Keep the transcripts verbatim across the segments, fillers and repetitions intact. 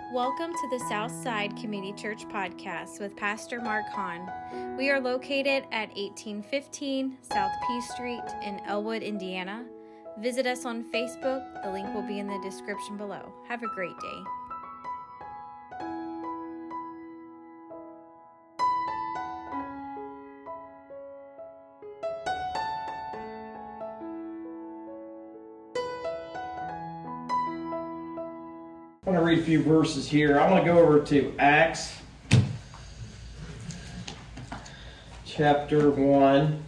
Welcome to the Southside Community Church Podcast with Pastor Mark Hahn. We are located at eighteen fifteen South P Street in Elwood, Indiana. Visit us on Facebook. The link will be in the description below. Have a great day. I'm going to read a few verses here. I want to go over to Acts chapter one.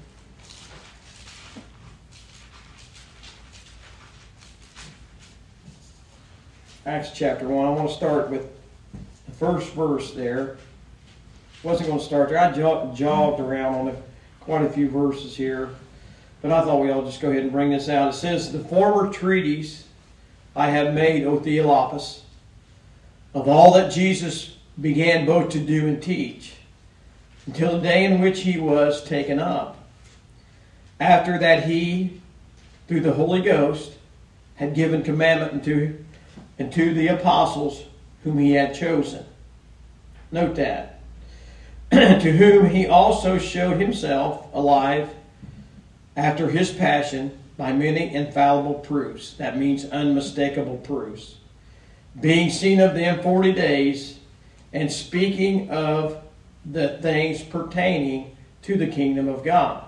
Acts chapter one. I want to start with the first verse there. Wasn't going to start there. I jog- jogged around on a, quite a few verses here, but I thought we ought to just go ahead and bring this out. It says, "The former treatise I have made, O Theophilus, of all that Jesus began both to do and teach, until the day in which he was taken up. After that he, through the Holy Ghost, had given commandment unto, unto the apostles whom he had chosen." Note that. "To whom he also showed himself alive after his passion by many infallible proofs." That means unmistakable proofs. "Being seen of them forty days, and speaking of the things pertaining to the kingdom of God.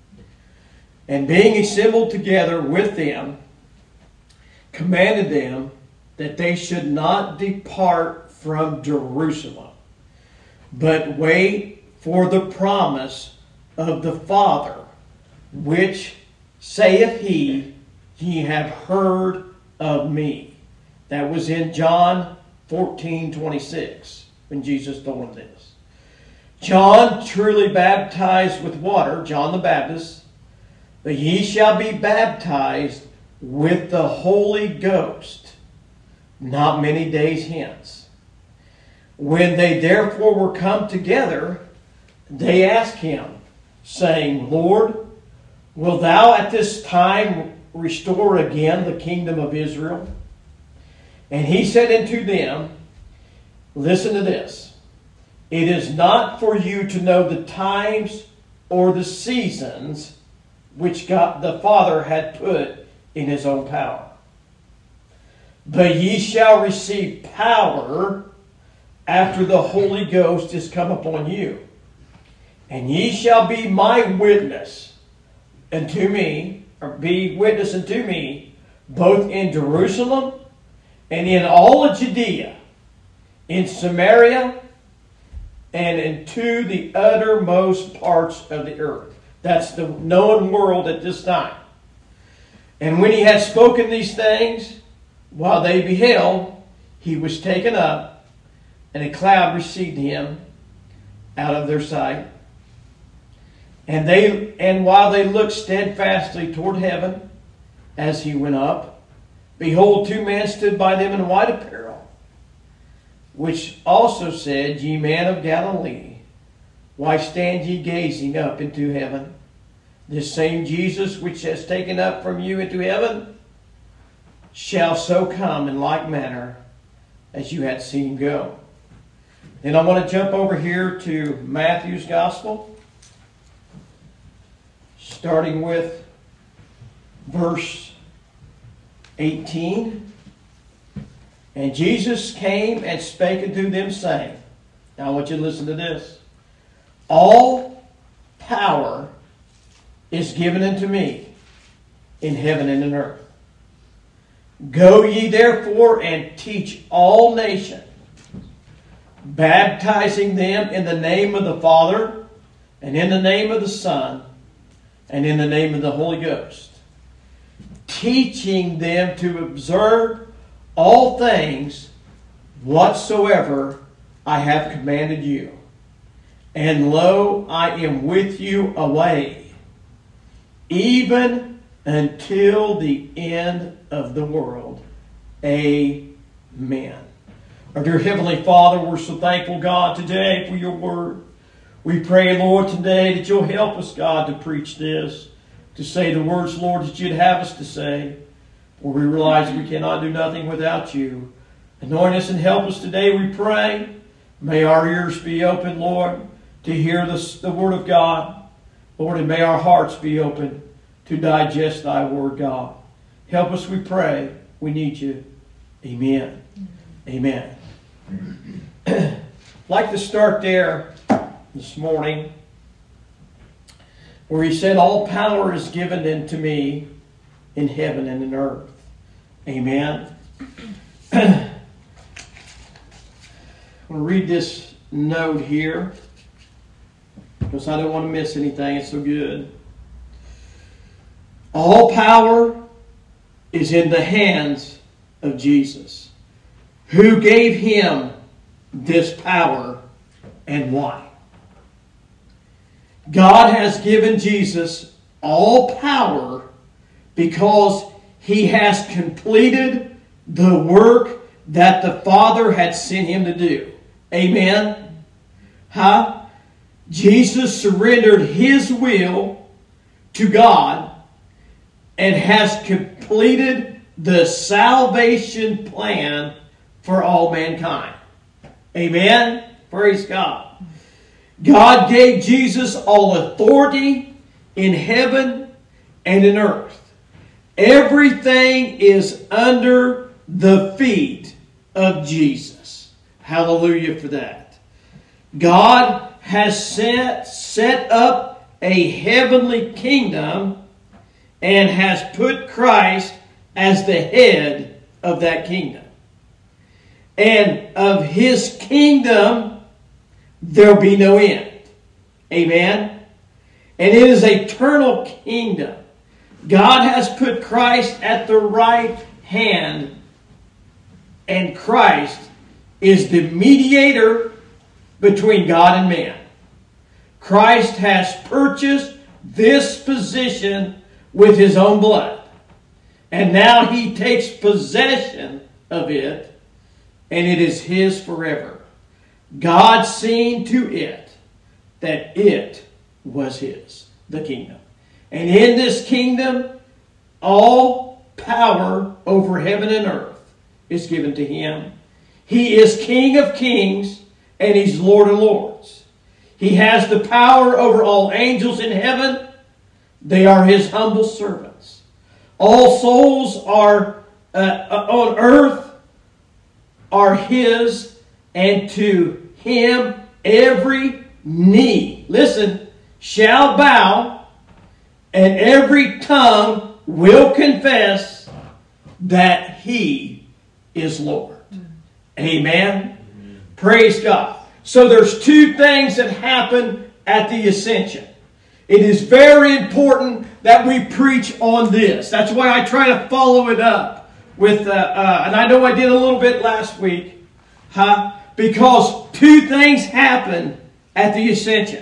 And being assembled together with them, commanded them that they should not depart from Jerusalem, but wait for the promise of the Father, which saith he, ye have heard of me." That was in John fourteen twenty-six, when Jesus told him this. "John truly baptized with water," John the Baptist, "but ye shall be baptized with the Holy Ghost not many days hence." When they therefore were come together, they asked him, saying, "Lord, wilt thou at this time restore again the kingdom of Israel?" And he said unto them, listen to this, "It is not for you to know the times or the seasons which God the Father had put in his own power. But ye shall receive power after the Holy Ghost is come upon you. And ye shall be my witness unto me," or be witness unto me, "both in Jerusalem and in all of Judea, in Samaria, and into the uttermost parts of the earth." That's the known world at this time. "And when he had spoken these things, while they beheld, he was taken up, and a cloud received him out of their sight. And they, and while they looked steadfastly toward heaven as he went up, behold, two men stood by them in white apparel, which also said, Ye men of Galilee, why stand ye gazing up into heaven? This same Jesus which has taken up from you into heaven shall so come in like manner as you had seen him go." Then I want to jump over here to Matthew's Gospel, starting with verse eighteen. "And Jesus came and spake unto them, saying," now I want you to listen to this, "All power is given unto me in heaven and in earth. Go ye therefore and teach all nations, baptizing them in the name of the Father, and in the name of the Son, and in the name of the Holy Ghost, teaching them to observe all things whatsoever I have commanded you. And lo, I am with you always, even until the end of the world. Amen." Our dear Heavenly Father, we're so thankful, God, today for your word. We pray, Lord, today that you'll help us, God, to preach this, to say the words, Lord, that you'd have us to say. For we realize we cannot do nothing without you. Anoint us and help us today, we pray. May our ears be open, Lord, to hear the, the Word of God. Lord, and may our hearts be open to digest Thy Word, God. Help us, we pray. We need You. Amen. Amen. I'd like to start there this morning where He said, all power is given unto me in heaven and in earth. Amen. I'm going to read this note here because I don't want to miss anything. It's so good. All power is in the hands of Jesus. Who gave Him this power and why? God has given Jesus all power because He has completed the work that the Father had sent Him to do. Amen? Huh? Jesus surrendered His will to God and has completed the salvation plan for all mankind. Amen? Praise God. God gave Jesus all authority in heaven and in earth. Everything is under the feet of Jesus. Hallelujah for that. God has set, set up a heavenly kingdom and has put Christ as the head of that kingdom. And of His kingdom there'll be no end. Amen? And it is an eternal kingdom. God has put Christ at the right hand, and Christ is the mediator between God and man. Christ has purchased this position with His own blood. And now He takes possession of it, and it is His forever. God seen to it that it was His, the kingdom. And in this kingdom, all power over heaven and earth is given to Him. He is King of kings and He's Lord of lords. He has the power over all angels in heaven. They are His humble servants. All souls are uh, on earth are His, and to Him every knee, listen, shall bow, and every tongue will confess that He is Lord. Amen? Amen. Praise God. So there's two things that happen at the ascension. It is very important that we preach on this. That's why I try to follow it up with, uh, uh, and I know I did a little bit last week, huh? Because two things happen at the ascension.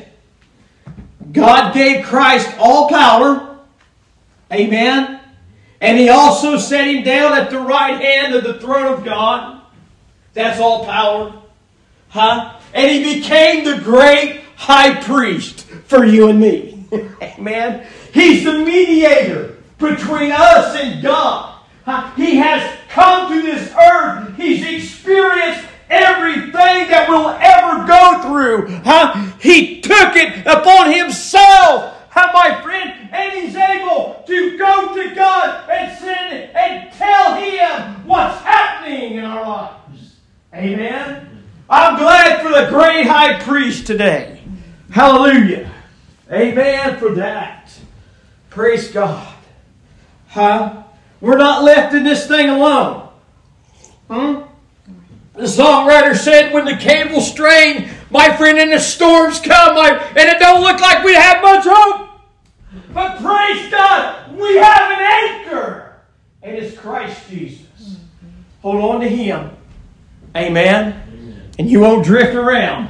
God gave Christ all power. Amen. And He also set Him down at the right hand of the throne of God. That's all power. Huh? And He became the great high priest for you and me. Amen. He's the mediator between us and God. Huh? He has come to this earth. He's experienced everything that we'll ever go through. Huh? He took it upon Himself. Huh, my friend? And He's able to go to God and send and tell Him what's happening in our lives. Amen? I'm glad for the great high priest today. Hallelujah. Amen for that. Praise God. Huh? We're not left in this thing alone. Hmm? The songwriter said, when the cable's strained, my friend, and the storms come, my, and it don't look like we have much hope. But praise God, we have an anchor. And it's Christ Jesus. Hold on to Him. Amen. Amen. And you won't drift around.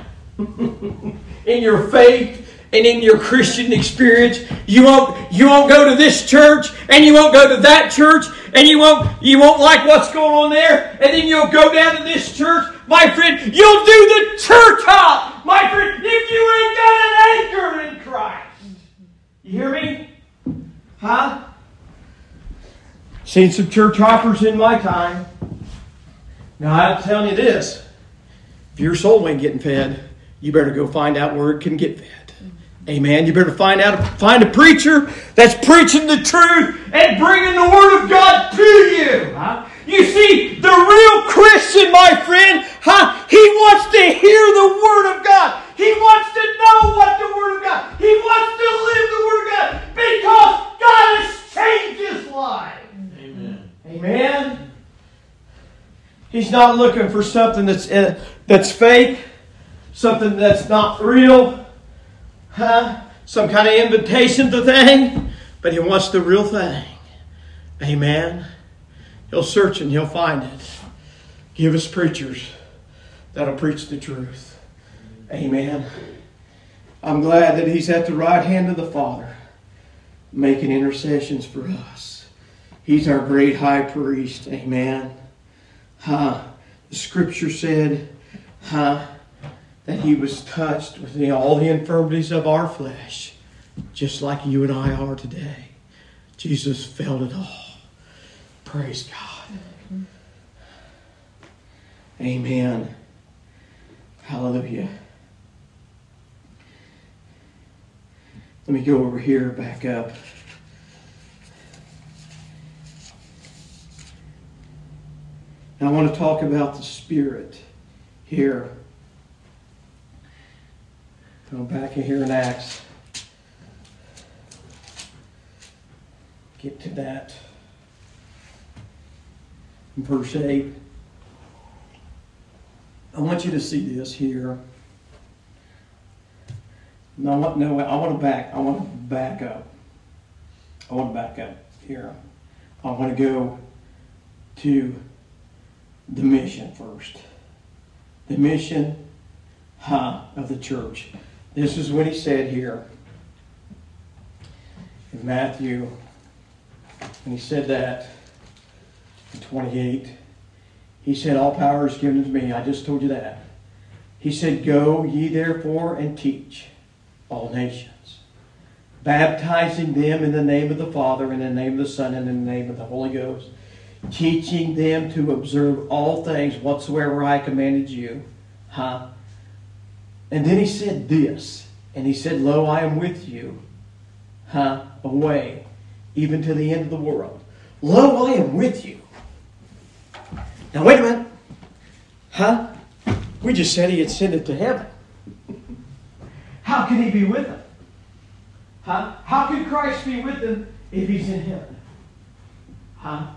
In your faith and in your Christian experience, you won't you won't go to this church and you won't go to that church and you won't you won't like what's going on there, and then you'll go down to this church. My friend, you'll do the church hop, my friend, if you ain't got an anchor in Christ. You hear me? Huh? Seen some church hoppers in my time. Now, I'm telling you this. If your soul ain't getting fed, you better go find out where it can get fed. Amen. You better find out, find a preacher that's preaching the truth and bringing the Word of God to you. Huh? You see, the real Christian, my friend, huh? He wants to hear the Word of God. He wants to know what the Word of God. He wants to live the Word of God because God has changed his life. Amen. Amen. He's not looking for something that's uh, that's fake, something that's not real. Huh? Some kind of invitation to thing, but he wants the real thing. Amen. He'll search and he'll find it. Give us preachers that'll preach the truth. Amen. I'm glad that he's at the right hand of the Father, making intercessions for us. He's our great high priest. Amen. Huh? The Scripture said, huh? that he was touched with the, all the infirmities of our flesh, just like you and I are today. Jesus felt it all. Praise God. Mm-hmm. Amen. Hallelujah. Let me go over here, back up. Now I want to talk about the Spirit here. Go back in here in Acts. Get to that. In verse eight. I want you to see this here. No, I want, no, I want to back. I want to back up. I want to back up here. I want to go to the mission first. The mission huh, of the church. This is what he said here in Matthew. And he said that in twenty-eight. He said, all power is given to me. I just told you that. He said, go ye therefore and teach all nations, baptizing them in the name of the Father, in the name of the Son, and in the name of the Holy Ghost, teaching them to observe all things whatsoever I commanded you. Huh? And then he said this, and he said, lo, I am with you, huh, away, even to the end of the world. Lo, I am with you. Now, wait a minute. Huh? We just said he had sent it to heaven. How can he be with them? Huh? How can Christ be with them if he's in heaven? Huh?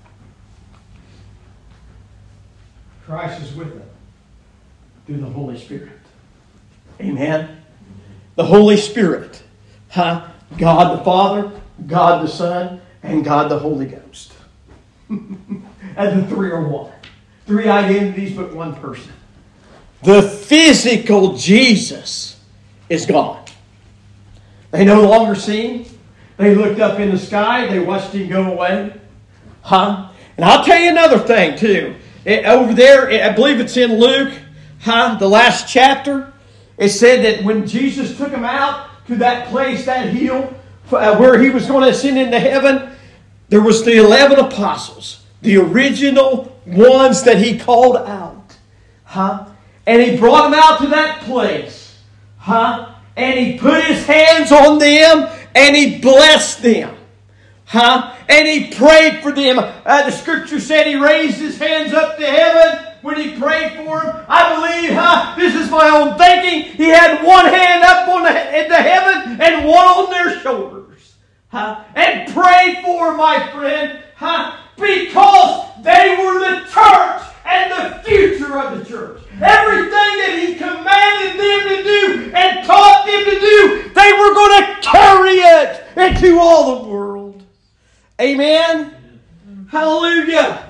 Christ is with them through the Holy Spirit. Amen. The Holy Spirit. Huh? God the Father, God the Son, and God the Holy Ghost. And the three are one. Three identities, but one person. The physical Jesus is gone. They no longer see him. They looked up in the sky. They watched him go away. Huh? And I'll tell you another thing too. It, over there, it, I believe it's in Luke, huh? The last chapter. It said that when Jesus took him out to that place, that hill, uh, where he was going to ascend into heaven, there was the eleven apostles, the original ones that he called out. Huh? And he brought them out to that place. Huh? And he put his hands on them and he blessed them. Huh? And he prayed for them. Uh, the scripture said he raised his hands up to heaven when he prayed for them. I believe, huh? This is my own thinking. He had one hand up on the, into heaven and one on their shoulders. Huh? And prayed for them, my friend. Huh? Because they were the church and the future of the church. Everything that he commanded them to do and taught them to do, they were going to carry it into all the world. Amen? Hallelujah.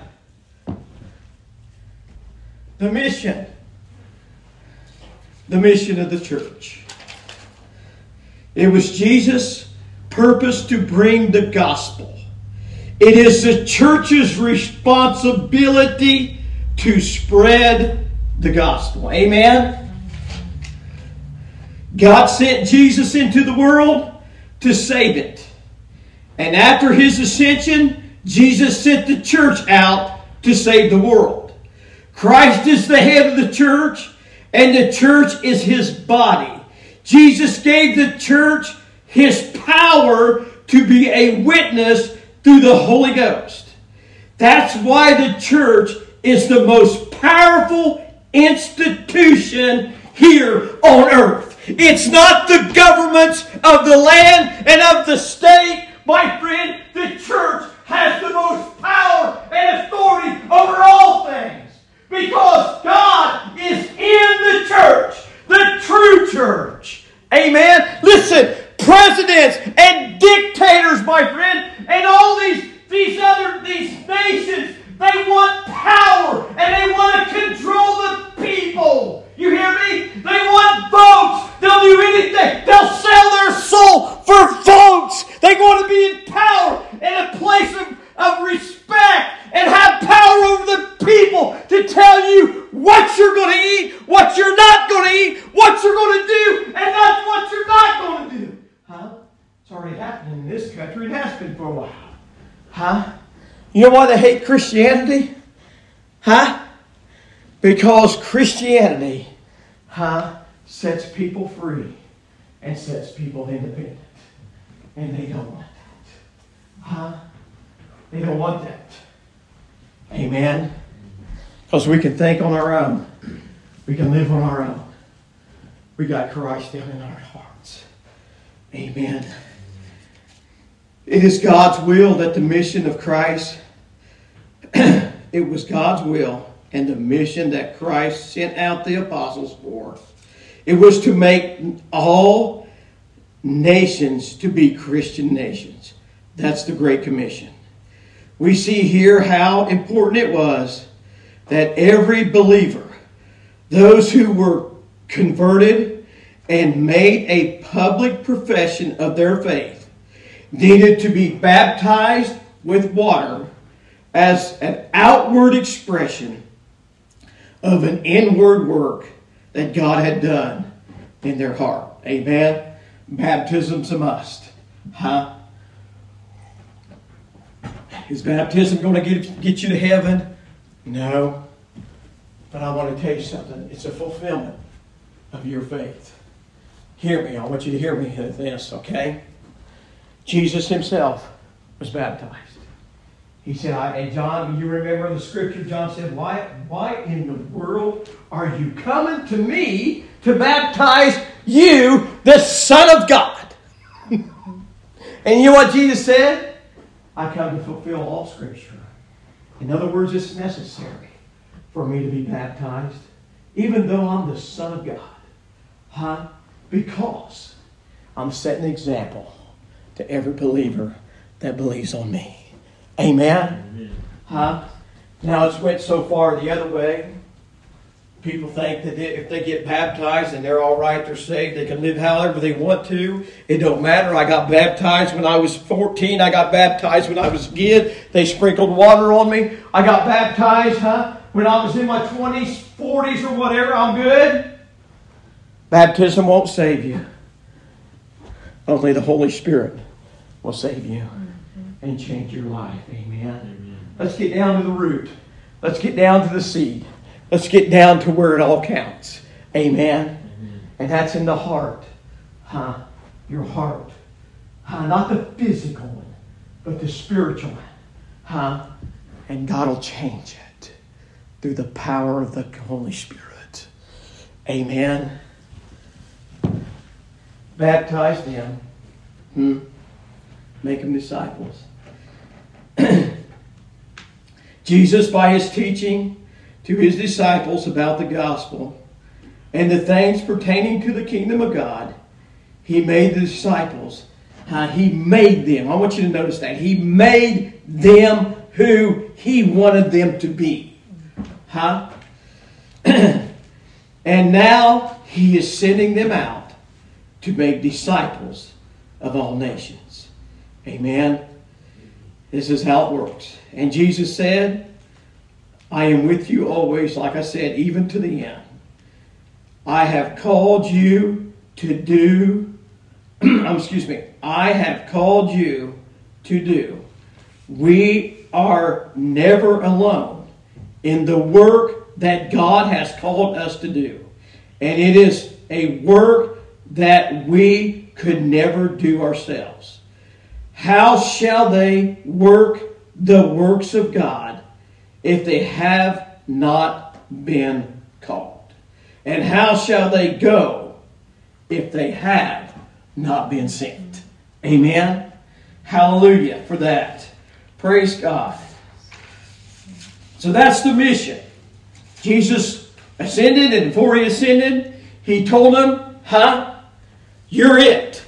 The mission. The mission of the church. It was Jesus' purpose to bring the gospel. It is the church's responsibility to spread the gospel. Amen? God sent Jesus into the world to save it. And after his ascension, Jesus sent the church out to save the world. Christ is the head of the church, and the church is His body. Jesus gave the church His power to be a witness through the Holy Ghost. That's why the church is the most powerful institution here on earth. It's not the governments of the land and of the state. My friend, the church has the most power and authority over all things. Because God is in the church. The true church. Amen. Listen, presidents and dictators, my friend, and all these, these other these nations, they want power and they want to control the people. You hear me? They want votes. They'll do anything. They'll sell their soul for votes. They want to be in power and a place of, of respect and have power over the people to tell you what you're going to eat, what you're not going to eat, what you're going to do, and that's what you're not going to do. Huh? It's already happening in this country. It has been for a while. Huh? You know why they hate Christianity? Huh? Because Christianity, huh, sets people free and sets people independent. And they don't want that. Huh? They don't want that. Amen? Because we can think on our own. We can live on our own. We got Christ down in our hearts. Amen. It is God's will that the mission of Christ, it was God's will and the mission that Christ sent out the apostles for. It was to make all nations to be Christian nations. That's the Great Commission. We see here how important it was that every believer, those who were converted and made a public profession of their faith, needed to be baptized with water as an outward expression of an inward work that God had done in their heart. Amen? Baptism's a must. Huh? Is baptism going to get, get you to heaven? No. But I want to tell you something. It's a fulfillment of your faith. Hear me. I want you to hear me in this, okay? Jesus Himself was baptized. He said, I, and John, you remember the scripture, John said, why, why in the world are you coming to me to baptize you, the Son of God? And you know what Jesus said? I come to fulfill all scripture. In other words, it's necessary for me to be baptized, even though I'm the Son of God. Huh? Because I'm setting an example to every believer that believes on me. Amen? Amen. Huh? Now it's went so far the other way. People think that if they get baptized and they're all right, they're saved, they can live however they want to. It don't matter. I got baptized when I was fourteen. I got baptized when I was a kid. They sprinkled water on me. I got baptized, huh? When I was in my twenties, forties, or whatever. I'm good. Baptism won't save you. Only the Holy Spirit will save you and change your life. Amen. Amen. Let's get down to the root. Let's get down to the seed. Let's get down to where it all counts. Amen. Amen. And that's in the heart. Huh? Your heart. Huh? Not the physical one, but the spiritual one. Huh? And God will change it through the power of the Holy Spirit. Amen. Baptize them. Hmm? Make them disciples. Jesus, by His teaching to His disciples about the gospel and the things pertaining to the kingdom of God, He made the disciples. Uh, he made them. I want you to notice that. He made them who He wanted them to be. Huh? And now He is sending them out to make disciples of all nations. Amen. This is how it works. And Jesus said, I am with you always, like I said, even to the end. I have called you to do, excuse me, I have called you to do. We are never alone in the work that God has called us to do. And it is a work that we could never do ourselves. How shall they work the works of God if they have not been called? And how shall they go if they have not been sent? Amen. Hallelujah for that. Praise God. So that's the mission. Jesus ascended, and before he ascended, he told them, huh? You're it.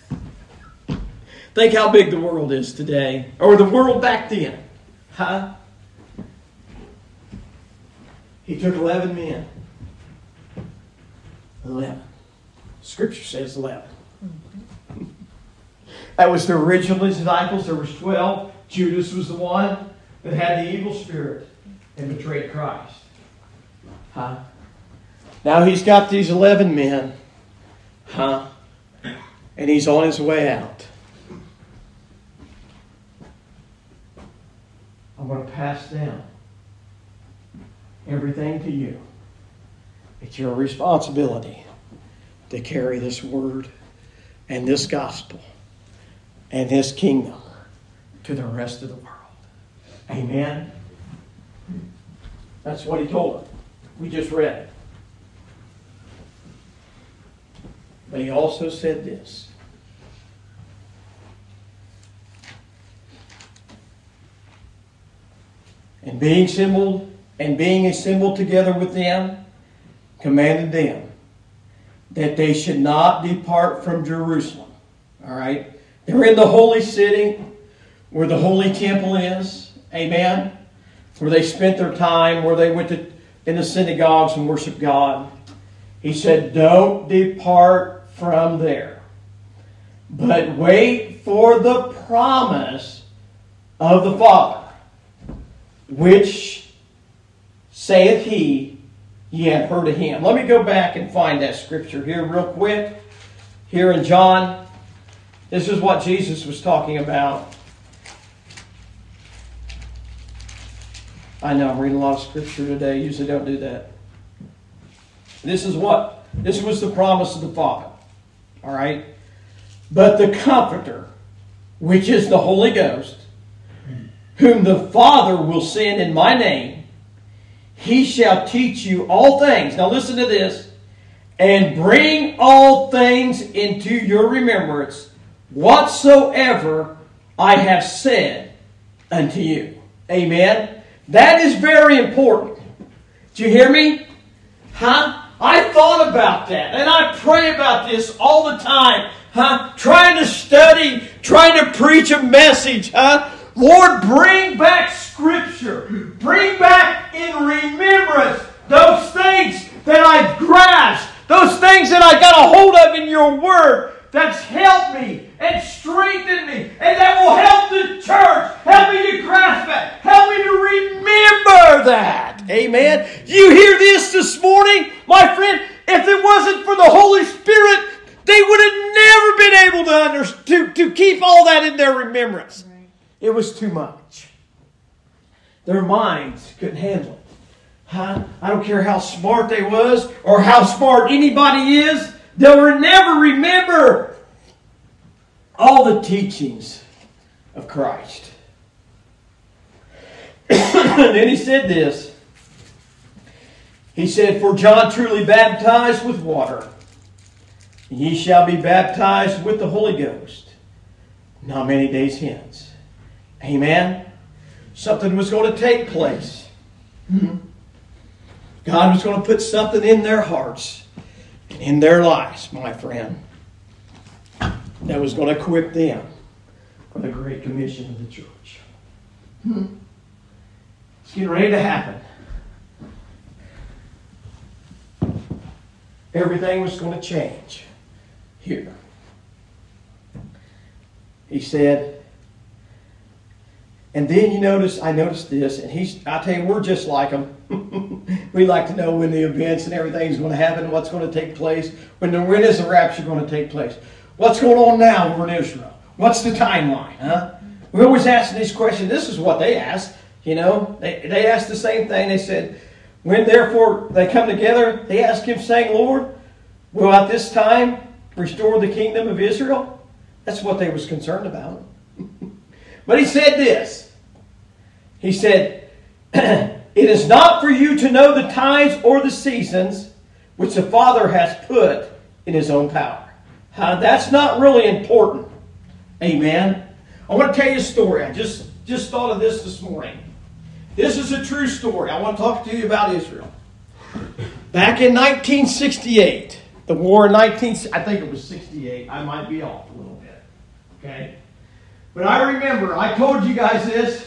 Think how big the world is today. Or the world back then. Huh? He took eleven men. Eleven. Scripture says eleven. That was the original disciples. There was twelve. Judas was the one that had the evil spirit and betrayed Christ. Huh? Now he's got these eleven men. Huh? And he's on his way out. I'm going to pass down everything to you. It's your responsibility to carry this word and this gospel and this kingdom to the rest of the world. Amen? That's what he told them. We just read it. But he also said this. And being assembled, and being assembled together with them, commanded them that they should not depart from Jerusalem. All right? They're in the holy city where the holy temple is. Amen? Where they spent their time, where they went to in the synagogues and worshiped God. He said, don't depart from there, but wait for the promise of the Father, which saith he, ye have heard of him. Let me go back and find that scripture here real quick. Here in John, this is what Jesus was talking about. I know I'm reading a lot of scripture today. Usually don't do that. This is what? This was the promise of the Father. All right? But the Comforter, which is the Holy Ghost, whom the Father will send in my name, he shall teach you all things. Now listen to this. And bring all things into your remembrance, whatsoever I have said unto you. Amen? That is very important. Do you hear me? Huh? I thought about that, and I pray about this all the time. Huh? Trying to study, trying to preach a message. Huh? Lord, bring back Scripture. Bring back in remembrance those things that I've grasped. Those things that I got a hold of in your Word that's helped me and strengthened me, and that will help the church. Help me to grasp that. Help me to remember that. Amen. You hear this this morning, my friend? If it wasn't for the Holy Spirit, they would have never been able to, under, to, to keep all that in their remembrance. Right. It was too much. Their minds couldn't handle it. Huh? I don't care how smart they was or how smart anybody is. They'll never remember all the teachings of Christ. And then he said this. He said, for John truly baptized with water, and ye shall be baptized with the Holy Ghost not many days hence. Amen? Something was going to take place. God was going to put something in their hearts and in their lives, my friend, that was going to equip them for the Great Commission of the church. It's getting ready to happen. Everything was going to change here. He said, and then you notice, I noticed this, and he's, I tell you, we're just like him. We like to know when the events and everything is going to happen, what's going to take place, when, the, when is the rapture going to take place. What's going on now over in Israel? What's the timeline? Huh? We always ask these questions. This is what they asked. You know, they, they asked the same thing. They said, When therefore they come together, they ask him, saying, Lord, will at this time restore the kingdom of Israel? That's what they was concerned about. But he said this. He said, it is not for you to know the times or the seasons which the Father has put in his own power. Uh, that's not really important. Amen. I want to tell you a story. I just, just thought of this this morning. This is a true story. I want to talk to you about Israel. Back in nineteen sixty-eight, the war in nineteen, I think it was sixty-eight. I might be off a little bit. Okay? But I remember, I told you guys this.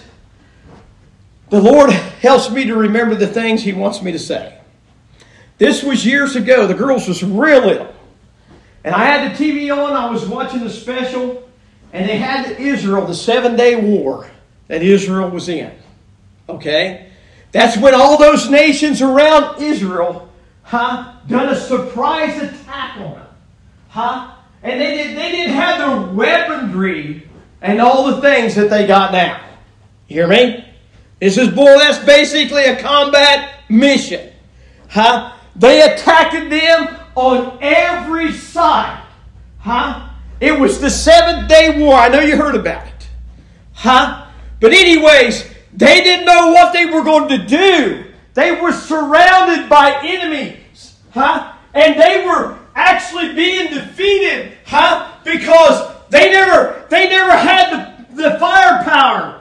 The Lord helps me to remember the things He wants me to say. This was years ago. The girls was real little. And I had the T V on. I was watching the special. And they had Israel, the seven-day war that Israel was in. Okay? That's when all those nations around Israel, huh, done a surprise attack on them. Huh? And they, did, they didn't have the weaponry and all the things that they got now. You hear me? This is, boy, that's basically a combat mission. Huh? They attacked them on every side. Huh? It was the seventh-day war. I know you heard about it. Huh? But anyways, they didn't know what they were going to do. They were surrounded by enemies. Huh? And they were actually being defeated. Huh? Because they never, they never had the, the firepower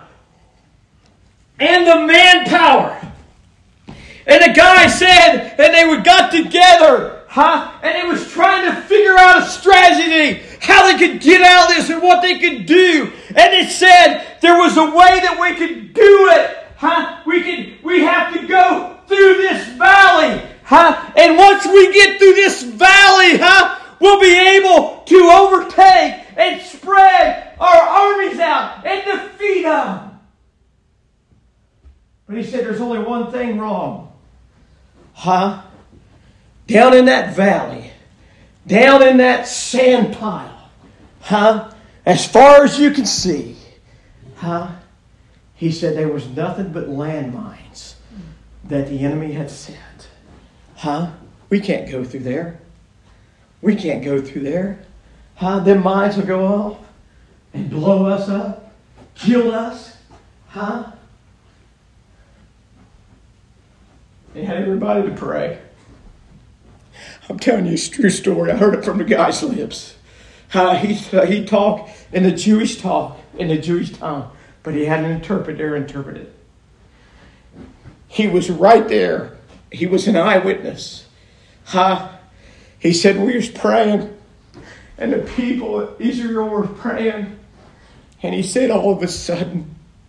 and the manpower. And the guy said, and they got together, huh? And they was trying to figure out a strategy, how they could get out of this and what they could do. And it said there was a way that we could do it, huh? We could, we have to go through this valley, huh? And once we get through this valley, huh, we'll be able to overtake and spread our armies out and defeat them. But he said there's only one thing wrong. Huh? Down in that valley, down in that sand pile, huh? As far as you can see, huh? He said there was nothing but landmines that the enemy had set. Huh? We can't go through there. We can't go through there. Huh? Them mines will go off and blow us up, kill us. Huh? They had everybody to pray. I'm telling you a true story. I heard it from the guy's lips. Uh, he uh, he talked in the Jewish talk, in the Jewish tongue, but he had an interpreter interpret it. He was right there. He was an eyewitness. Uh, he said we was praying, and the people of Israel were praying, and he said all of a sudden,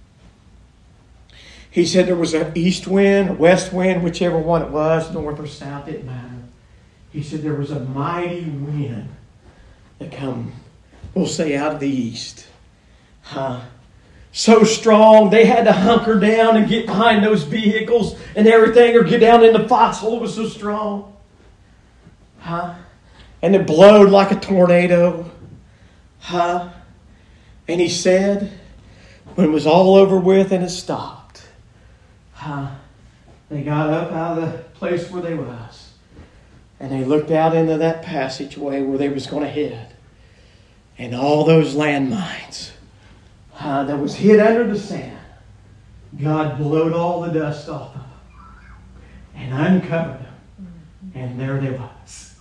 he said there was an east wind, a west wind, whichever one it was, north or south, didn't matter. He said there was a mighty wind that come, we'll say, out of the east. Huh? So strong, they had to hunker down and get behind those vehicles and everything, or get down in the foxhole. It was so strong. Huh? And it blowed like a tornado. Huh? And he said, when it was all over with and it stopped, Uh, they got up out of the place where they was, and they looked out into that passageway where they was going to head, and all those landmines uh, that was hid under the sand, God blowed all the dust off of them and uncovered them, and there they was.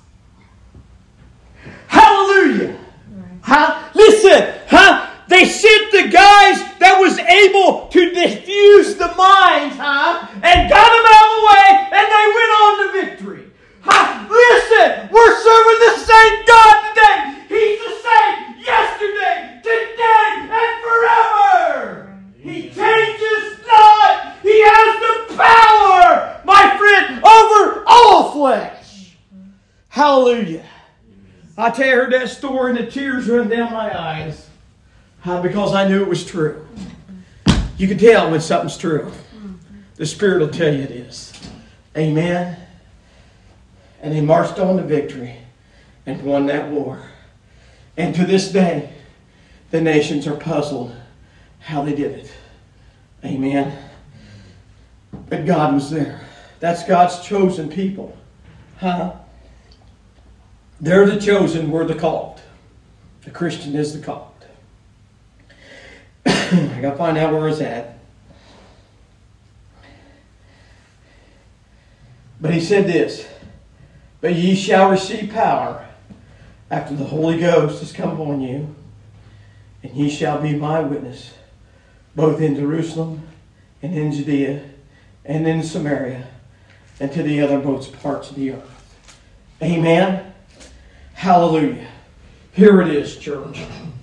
Hallelujah! Huh? Listen, huh? They sent the guys that was able to defuse the mines, huh? And got them out of the way, and they went on to victory. Huh? Listen, we're serving the same God today. He's the same yesterday, today, and forever. He changes not. He has the power, my friend, over all flesh. Hallelujah. I tell you, I heard that story and the tears run down my eyes. Uh, because I knew it was true. You can tell when something's true. The Spirit will tell you it is. Amen. And they marched on to victory and won that war. And to this day, the nations are puzzled how they did it. Amen. But God was there. That's God's chosen people. Huh? They're the chosen, we're the called. The Christian is the called. I got to find out where it's at. But he said this, but ye shall receive power after the Holy Ghost has come upon you, and ye shall be my witness, both in Jerusalem and in Judea and in Samaria and to the othermost parts of the earth. Amen. Hallelujah. Here it is, church.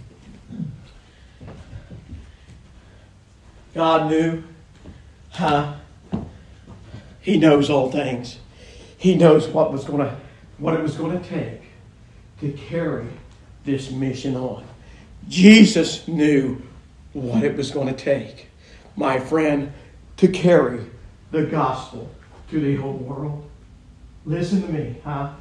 God knew. Huh? He knows all things. He knows what was going to, what it was going to take to carry this mission on. Jesus knew what it was going to take, my friend, to carry the gospel to the whole world. Listen to me, huh?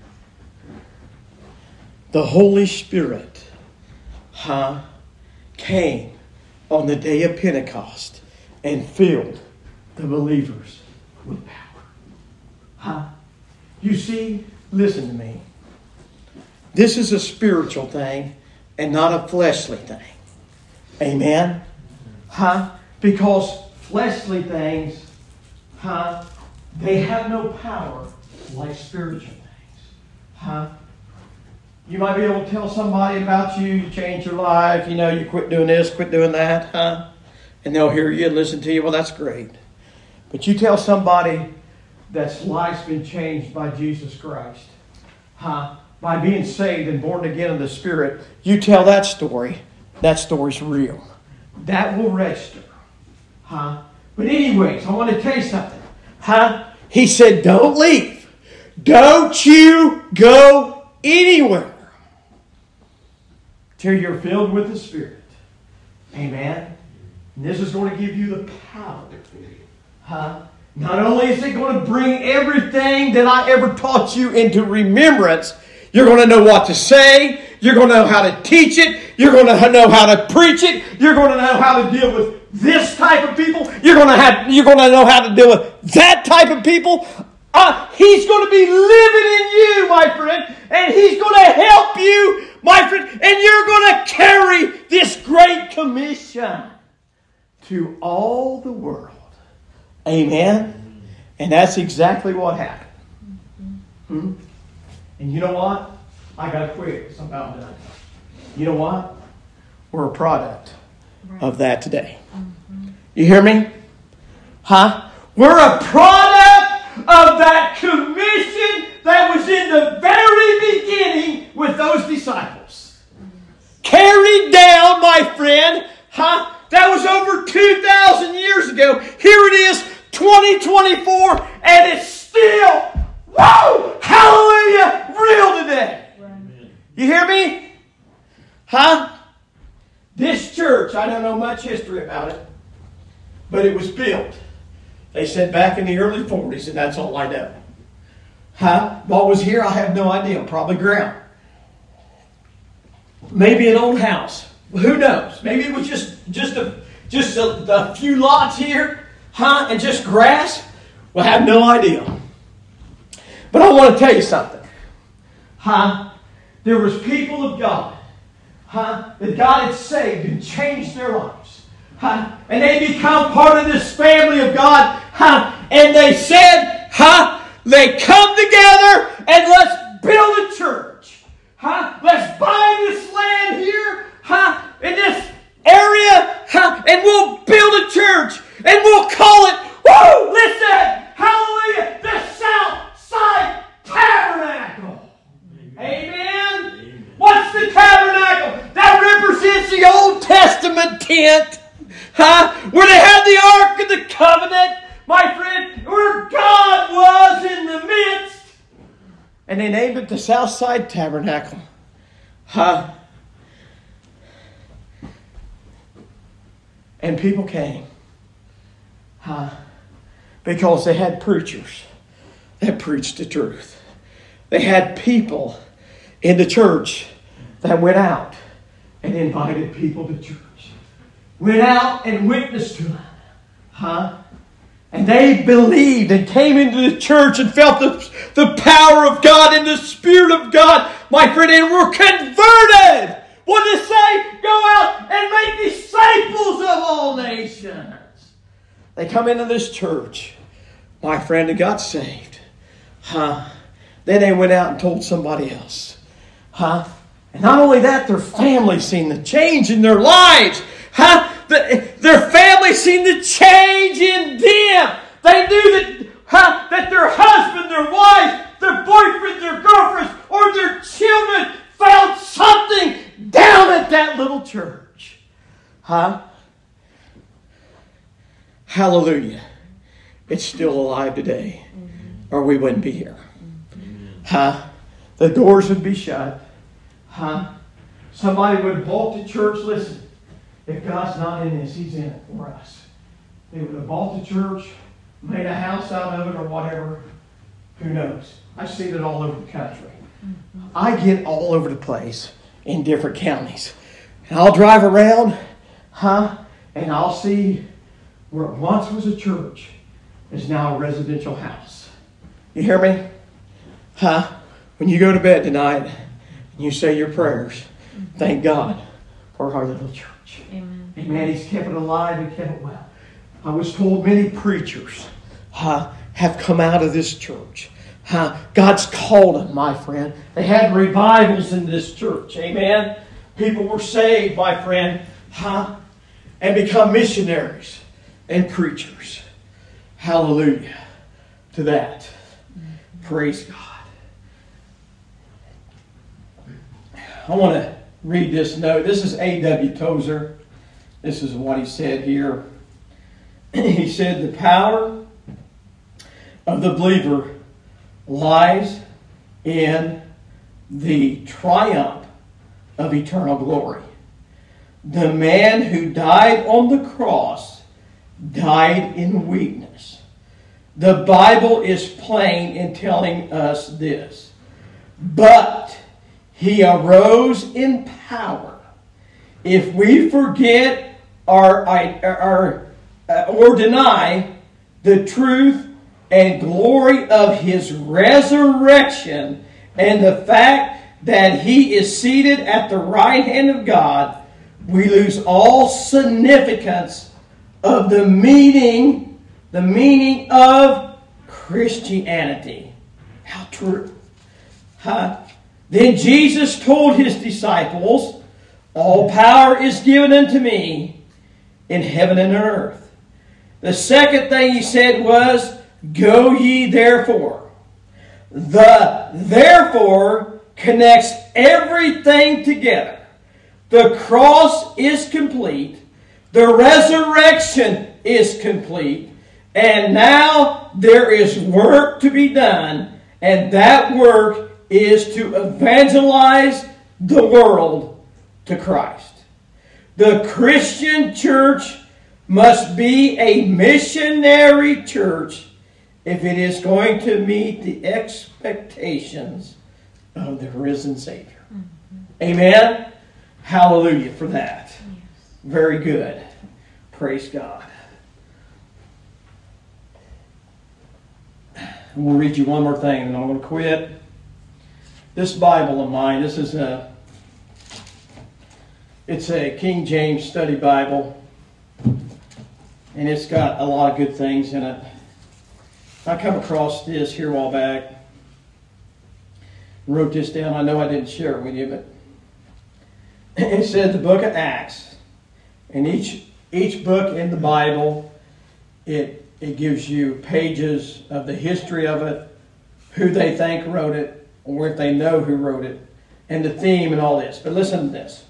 The Holy Spirit, huh, came on the day of Pentecost and filled the believers with power. Huh? You see, listen to me. This is a spiritual thing and not a fleshly thing. Amen? Huh? Because fleshly things, huh, they have no power like spiritual things. Huh? You might be able to tell somebody about you, you change your life, you know, you quit doing this, quit doing that, huh? And they'll hear you and listen to you. Well, that's great. But you tell somebody that's life's been changed by Jesus Christ, huh? By being saved and born again in the Spirit, you tell that story. That story's real. That will register, huh? But anyways, I want to tell you something, huh? He said, don't leave. Don't you go anywhere till you're filled with the Spirit. Amen. And this is going to give you the power. Huh? Not only is it going to bring everything that I ever taught you into remembrance, you're going to know what to say. You're going to know how to teach it. You're going to know how to preach it. You're going to know how to deal with this type of people. You're going to have. You're going to know how to deal with that type of people. Uh, he's going to be living in you, my friend, and He's going to help you, my friend, and you're going to carry this great commission to all the world. Amen? And that's exactly what happened. Hmm? And you know what? I got to quit because I'm about done. You know what? We're a product of that today. You hear me? Huh? We're a product of that commission that was in the very beginning with those disciples. Carried down, my friend, huh? That was over two thousand years ago. Here it is, twenty twenty-four, and it's still, whoa, hallelujah, real today. You hear me? Huh? This church, I don't know much history about it, but it was built, they said, back in the early forties, and that's all I know. Huh? What was here, I have no idea. Probably ground. Maybe an old house. Who knows? Maybe it was just, just, a, just a, a few lots here, huh? And just grass. Well, I have no idea. But I want to tell you something. Huh? There was people of God, huh, that God had saved and changed their lives. Huh? And they become part of this family of God. Huh? And they said, huh, they come together and let's build a church. Huh? Let's buy this land here, huh, in this area, huh, and we'll build a church. And we'll call it, woo, listen, hallelujah, the Southside Tabernacle. Amen. Amen. What's the tabernacle? That represents the Old Testament tent, huh? Where they had the Ark of the Covenant, my friend, where God was in the midst. And they named it the Southside Tabernacle, huh? And people came, huh? Because they had preachers that preached the truth. They had people in the church that went out and invited people to church. Went out and witnessed to them. Huh? And they believed and came into the church and felt the, the power of God and the Spirit of God, my friend, and were converted. What did it say? Go out and make disciples of all nations. They come into this church, my friend, and got saved. Huh? Then they went out and told somebody else. Huh? And not only that, their family seen the change in their lives. Huh? The, their family seen the change in them. They knew that, huh, that their husband, their wife, their boyfriend, their girlfriends, or their children found something down at that little church. Huh? Hallelujah. It's still alive today, or we wouldn't be here. Huh? The doors would be shut. Huh? Somebody would have bought the church. Listen, if God's not in this, He's in it for us. They would have bought the church, made a house out of it, or whatever. Who knows? I see it all over the country. I get all over the place in different counties. And I'll drive around, huh? And I'll see where it once was a church is now a residential house. You hear me? Huh? When you go to bed tonight and you say your prayers, thank God for our little church. Amen. Amen. He's kept it alive and kept it well. I was told many preachers huh, have come out of this church. Huh? God's called them, my friend. They had revivals in this church. Amen. People were saved, my friend, huh? And become missionaries and preachers. Hallelujah to that. Mm-hmm. Praise God. I want to read this note. This is A W Tozer. This is what he said here. He said, the power of the believer lies in the triumph of eternal glory. The man who died on the cross died in weakness. The Bible is plain in telling us this. But He arose in power. If we forget our, our, uh, or deny the truth and glory of His resurrection and the fact that He is seated at the right hand of God, we lose all significance of the meaning, the meaning of Christianity. How true. Huh? Then Jesus told His disciples, all power is given unto me in heaven and on earth. The second thing He said was, go ye therefore. The therefore connects everything together. The cross is complete. The resurrection is complete. And now there is work to be done. And that work is to evangelize the world to Christ. The Christian church must be a missionary church if it is going to meet the expectations of the risen Savior. Mm-hmm. Amen? Hallelujah for that. Yes. Very good. Praise God. I'm going to read you one more thing and I'm going to quit. This Bible of mine, this is a, it's a King James Study Bible. And it's got a lot of good things in it. I come across this here a while back. Wrote this down. I know I didn't share it with you, but it said the book of Acts. And each each book in the Bible, it it gives you pages of the history of it, who they think wrote it, or if they know who wrote it, and the theme and all this. But listen to this.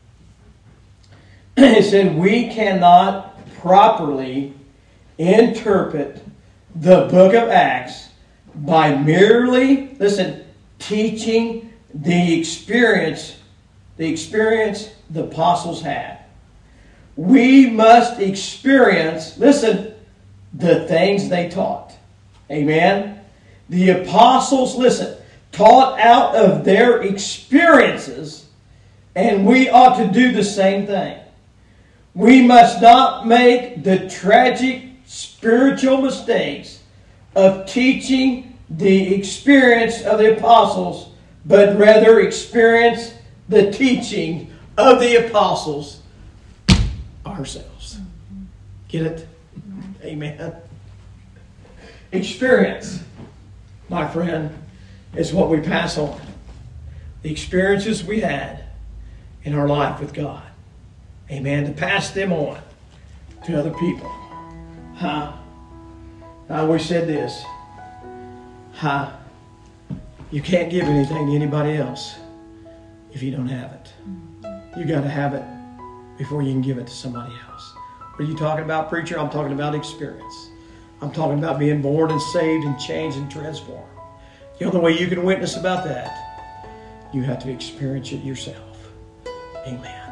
It said, we cannot properly interpret the book of Acts by merely, listen, teaching the experience, the experience the apostles had. We must experience, listen, the things they taught. Amen? The apostles, listen, taught out of their experiences, and we ought to do the same thing. We must not make the tragic spiritual mistakes of teaching the experience of the apostles, but rather experience the teaching of the apostles ourselves. Get it? Amen. Experience, my friend, is what we pass on. The experiences we had in our life with God. Amen. To pass them on to other people. Huh? I always said this. Huh? You can't give anything to anybody else if you don't have it. You got to have it before you can give it to somebody else. What are you talking about, preacher? I'm talking about experience. I'm talking about being born and saved and changed and transformed. The only way you can witness about that, you have to experience it yourself. Amen.